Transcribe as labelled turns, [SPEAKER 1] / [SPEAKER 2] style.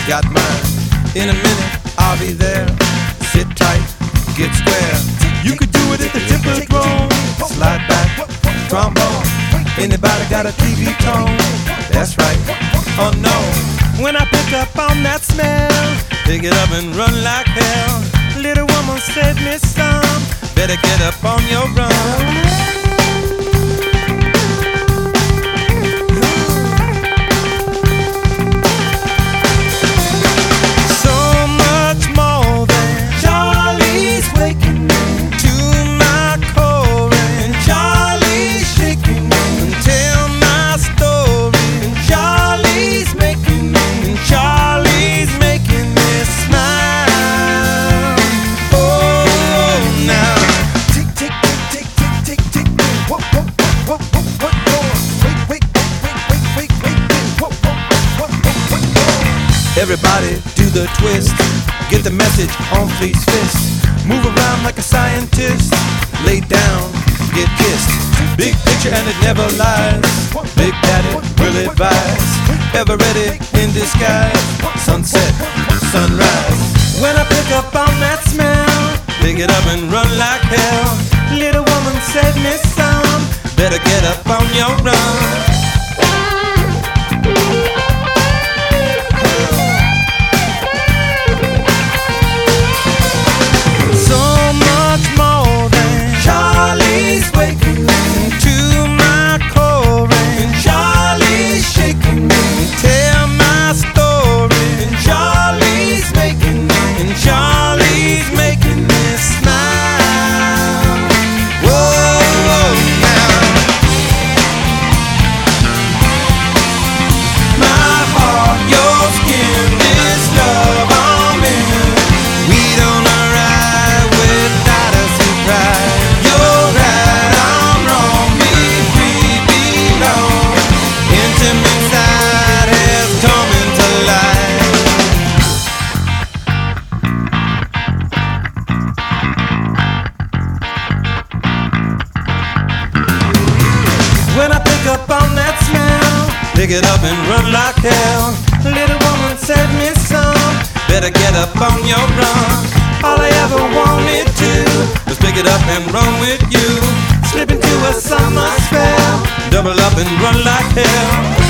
[SPEAKER 1] got mine. In a minute, I'll be there. Sit tight, get square. You could do it at the Tipperone. Slide back, trombone. Anybody got a TV tone? That's right. Oh no. When I pick up on that smell, pick it up and run like hell. Little woman said, Miss Some, better get up on your run. Everybody do the twist. Get the message on Fleet's fist. Move around like a scientist. Lay down, get kissed. Big picture and it never lies. Big Daddy will advise. Ever ready in disguise. Sunset, sunrise. When I pick up on that smell, pick it up and run like hell. Little woman said, Miss Some, better get up on your run. When I pick up on that smell, pick it up and run like hell. Little woman said, Miss Some, better get up on your run. All I ever wanted to was pick it up and run with you. Slip into a summer spell, double up and run like hell.